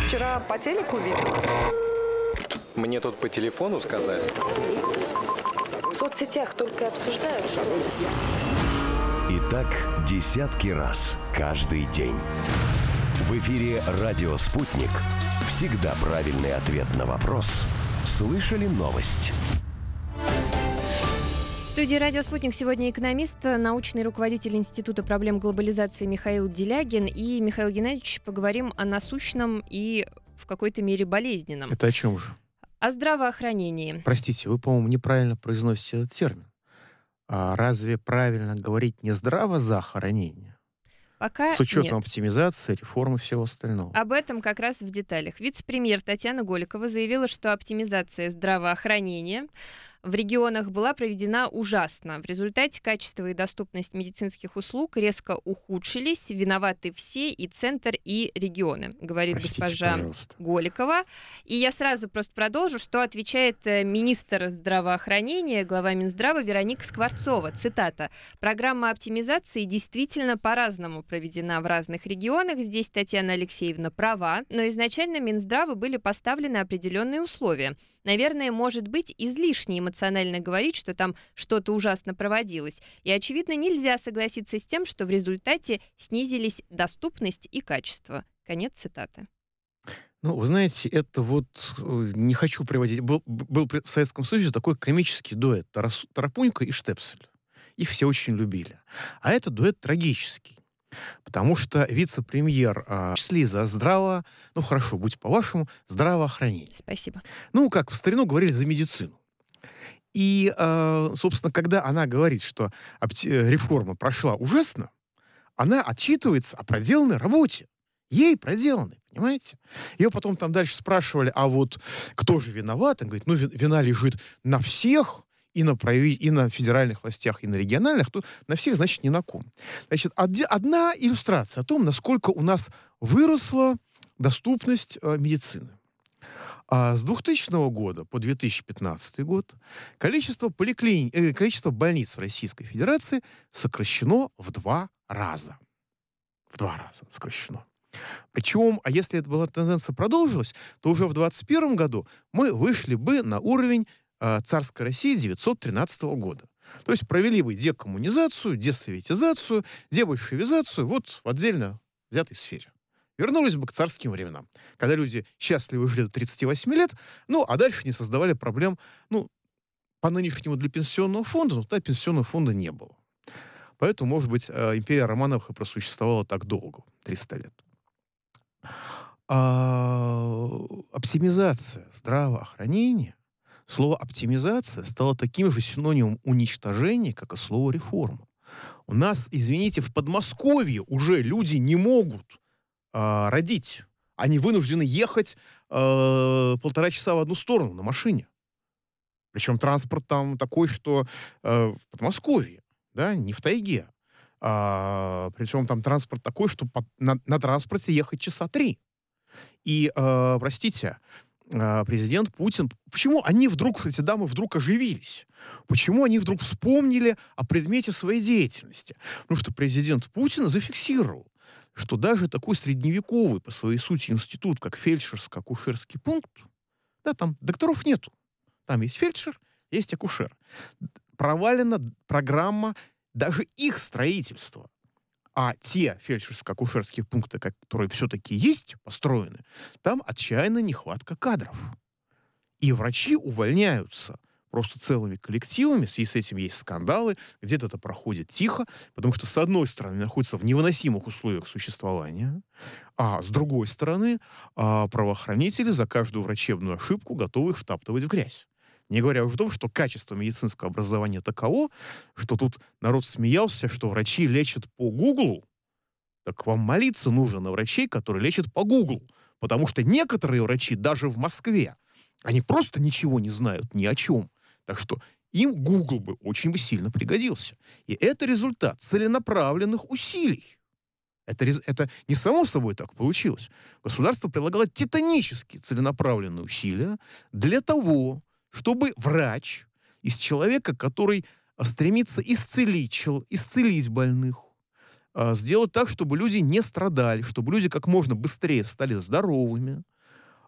Вчера по телеку видела. Мне тут по телефону сказали. В соцсетях только обсуждают, что... И так десятки раз каждый день. В эфире «Радио Спутник». Всегда правильный ответ на вопрос. Слышали новость? В студии «Радио Спутник» сегодня экономист, научный руководитель Института проблем глобализации Михаил Делягин. И, Михаил Геннадьевич, поговорим о насущном и в какой-то мере болезненном. Это о чем же? О здравоохранении. Простите, вы, по-моему, неправильно произносите этот термин. А разве правильно говорить не здравоохранение? Пока с учетом нет. Оптимизации, реформы и всего остального. Об этом как раз в деталях. Вице-премьер Татьяна Голикова заявила, что оптимизация здравоохранения в регионах была проведена ужасно. В результате качество и доступность медицинских услуг резко ухудшились. Виноваты все, и центр, и регионы, говорит госпожа пожалуйста. Голикова. И я сразу просто продолжу, что отвечает министр здравоохранения, глава Минздрава Вероника Скворцова. Цитата. «Программа оптимизации действительно по-разному проведена в разных регионах. Здесь Татьяна Алексеевна права, но изначально Минздраву были поставлены определенные условия. Наверное, может быть излишне эмоционально говорить, что там что-то ужасно проводилось. И, очевидно, нельзя согласиться с тем, что в результате снизились доступность и качество». Конец цитаты. Ну, вы знаете, это вот, не хочу приводить, был в Советском Союзе такой комический дуэт Тарапунька и Штепсель. Их все очень любили. А это дуэт трагический. Потому что вице-премьер шли за ну хорошо, будь по-вашему, здравоохранение. Спасибо. Ну, как в старину говорили, за медицину. И, собственно, когда она говорит, что реформа прошла ужасно, она отчитывается о проделанной работе. Ей проделанной, понимаете? Ее потом там дальше спрашивали, а вот кто же виноват? Он говорит, ну, вина лежит на всех, и на федеральных властях, и на региональных, то на всех, значит, ни на ком. Значит, одна иллюстрация о том, насколько у нас выросла доступность медицины. С 2000 года по 2015 год количество больниц в Российской Федерации сокращено в 2 раза. В 2 раза сокращено. Причем, а если эта была тенденция продолжилась, то уже в 2021 году мы вышли бы на уровень царской России 913 года. То есть провели бы декоммунизацию, десоветизацию, дебольшевизацию вот в отдельно взятой сфере. Вернулись бы к царским временам, когда люди счастливо жили до 38 лет, ну, а дальше не создавали проблем, ну, по нынешнему для пенсионного фонда, но тогда пенсионного фонда не было. Поэтому, может быть, империя Романовых и просуществовала так долго, 300 лет. Оптимизация здравоохранения, слово «оптимизация» стало таким же синонимом уничтожения, как и слово «реформа». У нас, извините, в Подмосковье уже люди не могут родить. Они вынуждены ехать 1,5 часа в одну сторону на машине. Причем транспорт там такой, что в Подмосковье, да, не в тайге. Причем там транспорт такой, что на транспорте ехать 3 часа. И, простите, президент Путин... Почему эти дамы вдруг оживились? Почему они вдруг вспомнили о предмете своей деятельности? Потому что президент Путин зафиксировал, что даже такой средневековый по своей сути институт, как фельдшерско-акушерский пункт, да, там докторов нету. Там есть фельдшер, есть акушер. Провалена программа даже их строительства. А те фельдшерско-акушерские пункты, которые все-таки есть, построены, там отчаянная нехватка кадров. И врачи увольняются просто целыми коллективами, в связи с этим есть скандалы, где-то это проходит тихо, потому что, с одной стороны, находятся в невыносимых условиях существования, а с другой стороны, правоохранители за каждую врачебную ошибку готовы их втаптывать в грязь. Не говоря уже о том, что качество медицинского образования таково, что тут народ смеялся, что врачи лечат по Гуглу. Так вам молиться нужно на врачей, которые лечат по Гуглу. Потому что некоторые врачи даже в Москве, они просто ничего не знают ни о чем. Так что им Google бы очень бы сильно пригодился. И это результат целенаправленных усилий. Это не само собой так получилось. Государство прилагало титанические целенаправленные усилия для того, чтобы врач из человека, который стремится исцелить больных, сделать так, чтобы люди не страдали, чтобы люди как можно быстрее стали здоровыми,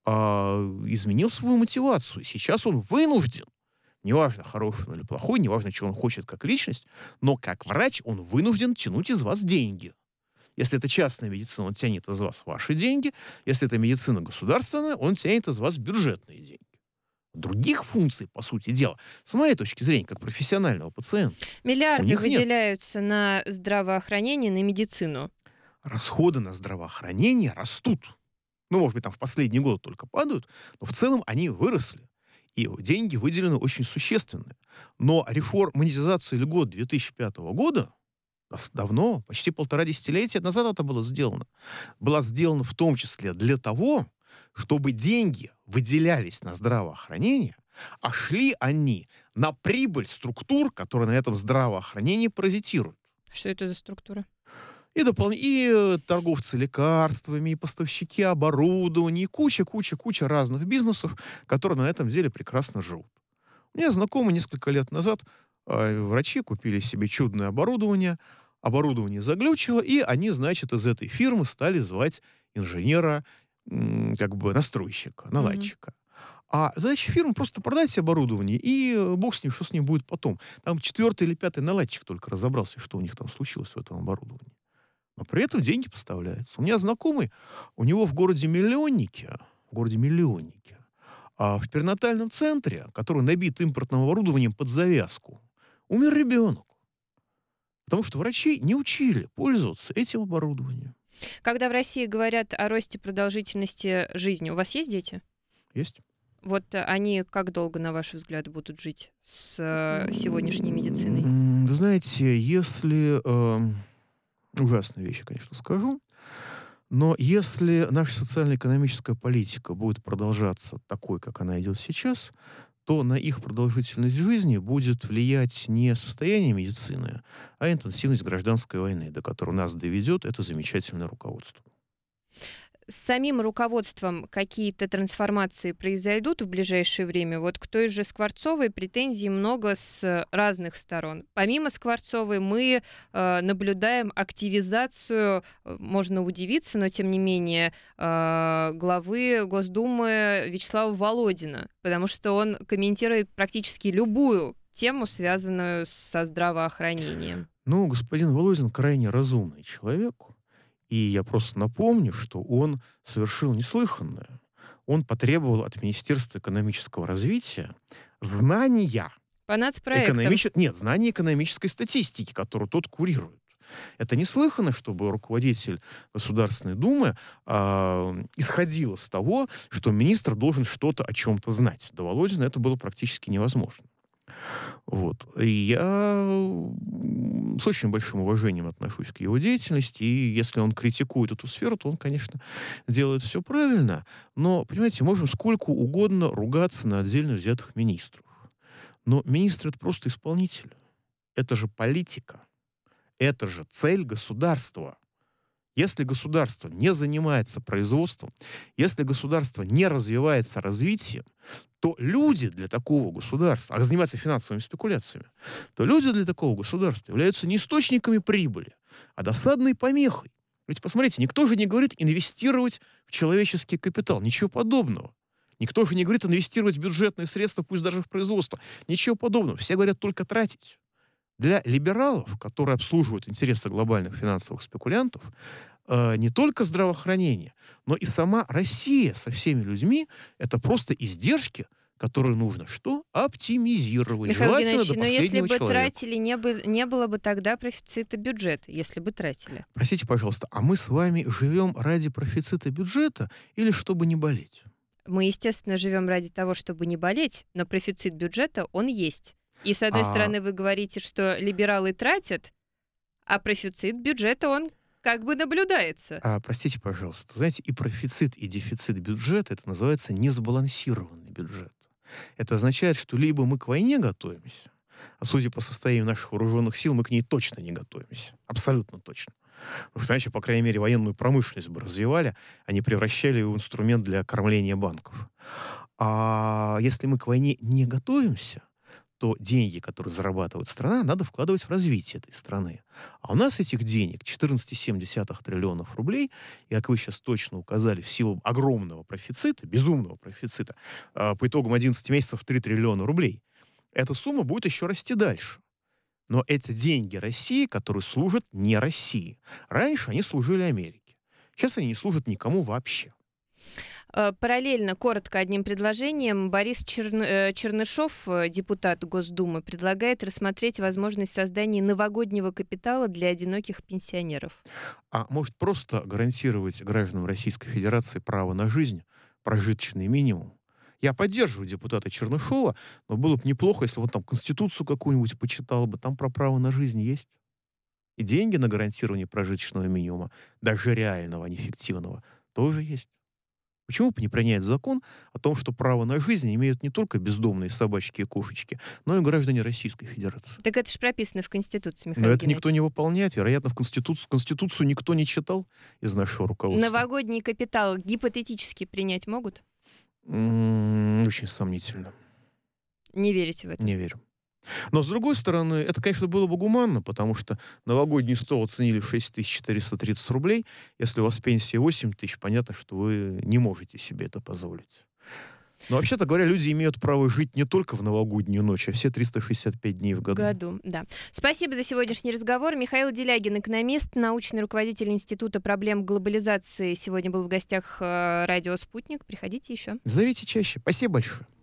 изменил свою мотивацию. Сейчас он вынужден, неважно, хороший он или плохой, неважно, чего он хочет как личность, но как врач он вынужден тянуть из вас деньги. Если это частная медицина, он тянет из вас ваши деньги. Если это медицина государственная, он тянет из вас бюджетные деньги. Других функций, по сути дела, с моей точки зрения, как профессионального пациента, у Миллиарды них нет. выделяются на здравоохранение, на медицину. Расходы на здравоохранение растут. Ну, может быть, там в последний год только падают, но в целом они выросли. И деньги выделены очень существенные. Но монетизация льгот 2005 года, давно, почти 1,5 десятилетия назад это было сделано, была сделана в том числе для того, чтобы деньги выделялись на здравоохранение, а шли они на прибыль структур, которые на этом здравоохранении паразитируют. Что это за структура? И торговцы лекарствами, и поставщики оборудования, и куча разных бизнесов, которые на этом деле прекрасно живут. У меня знакомые несколько лет назад врачи купили себе чудное оборудование заглючило, и они, значит, из этой фирмы стали звать инженера, настройщика, наладчика. А задача фирмы просто продать оборудование, и бог с ним, что с ним будет потом. Там 4-й или 5-й наладчик только разобрался, что у них там случилось в этом оборудовании. Но при этом деньги поставляются. У меня знакомый, у него в городе Миллионнике, в перинатальном центре, который набит импортным оборудованием под завязку, умер ребенок. Потому что врачи не учили пользоваться этим оборудованием. Когда в России говорят о росте продолжительности жизни, у вас есть дети? Есть. Вот они как долго, на ваш взгляд, будут жить с сегодняшней медициной? Вы знаете, если... ужасные вещи, конечно, скажу. Но если наша социально-экономическая политика будет продолжаться такой, как она идет сейчас, то на их продолжительность жизни будет влиять не состояние медицины, а интенсивность гражданской войны, до которой нас доведет это замечательное руководство. С самим руководством какие-то трансформации произойдут в ближайшее время? Вот к той же Скворцовой претензий много с разных сторон. Помимо Скворцовой мы наблюдаем активизацию, можно удивиться, но тем не менее, главы Госдумы Вячеслава Володина, потому что он комментирует практически любую тему, связанную со здравоохранением. Ну, господин Володин крайне разумный человек. И я просто напомню, что он совершил неслыханное. Он потребовал от Министерства экономического развития знания По нацпроектам. знания экономической статистики, которую тот курирует. Это неслыханно, чтобы руководитель Государственной Думы исходил из того, что министр должен что-то о чем-то знать. До Володина это было практически невозможно. Вот. И я с очень большим уважением отношусь к его деятельности, и если он критикует эту сферу, то он, конечно, делает все правильно. Но, понимаете, можем сколько угодно ругаться на отдельно взятых министров. Но министр — это просто исполнитель. Это же политика. Это же цель государства. Если государство не занимается производством, если государство не развивается развитием, то люди для такого государства, а занимаются финансовыми спекуляциями, то люди для такого государства являются не источниками прибыли, а досадной помехой. Ведь посмотрите, никто же не говорит инвестировать в человеческий капитал. Ничего подобного. Никто же не говорит инвестировать в бюджетные средства, пусть даже в производство. Ничего подобного. Все говорят только тратить. Для либералов, которые обслуживают интересы глобальных финансовых спекулянтов, не только здравоохранение, но и сама Россия со всеми людьми — это просто издержки, которые нужно что? Оптимизировать. Михаил Желательно Геннадьевич, до но если последнего бы человека. тратили, не было бы тогда профицита бюджета, если бы тратили. Простите, пожалуйста, а мы с вами живем ради профицита бюджета или чтобы не болеть? Мы, естественно, живем ради того, чтобы не болеть, но профицит бюджета, он есть. И, с одной стороны, вы говорите, что либералы тратят, а профицит бюджета, он как бы наблюдается. Простите, пожалуйста. Знаете, и профицит, и дефицит бюджета — это называется несбалансированный бюджет. Это означает, что либо мы к войне готовимся, а судя по состоянию наших вооруженных сил, мы к ней точно не готовимся. Абсолютно точно. Потому что иначе, по крайней мере, военную промышленность бы развивали, а не превращали ее в инструмент для кормления банков. А если мы к войне не готовимся, что деньги, которые зарабатывает страна, надо вкладывать в развитие этой страны. А у нас этих денег 14,7 триллионов рублей, и, как вы сейчас точно указали, в силу огромного профицита, безумного профицита, по итогам 11 месяцев 3 триллиона рублей, эта сумма будет еще расти дальше. Но это деньги России, которые служат не России. Раньше они служили Америке. Сейчас они не служат никому вообще. Параллельно, коротко, одним предложением, Борис Чернышов, депутат Госдумы, предлагает рассмотреть возможность создания новогоднего капитала для одиноких пенсионеров. А может просто гарантировать гражданам Российской Федерации право на жизнь, прожиточный минимум? Я поддерживаю депутата Чернышова, но было бы неплохо, если вот там Конституцию какую-нибудь почитал бы, там про право на жизнь есть. И деньги на гарантирование прожиточного минимума, даже реального, а не фиктивного, тоже есть. Почему бы не принять закон о том, что право на жизнь имеют не только бездомные собачки и кошечки, но и граждане Российской Федерации? Так это же прописано в Конституции, Михаил Но это Геннадьевич. никто не выполняет. Вероятно, в Конституцию никто не читал из нашего руководства. Новогодний капитал гипотетически принять могут? Очень сомнительно. Не верите в это? Не верю. Но, с другой стороны, это, конечно, было бы гуманно, потому что новогодний стол оценили в 6430 рублей. Если у вас пенсия 8 тысяч, понятно, что вы не можете себе это позволить. Но, вообще-то говоря, люди имеют право жить не только в новогоднюю ночь, а все 365 дней в году. Да. Спасибо за сегодняшний разговор. Михаил Делягин, экономист, научный руководитель Института проблем глобализации, сегодня был в гостях радио «Спутник». Приходите еще. Зовите чаще. Спасибо большое.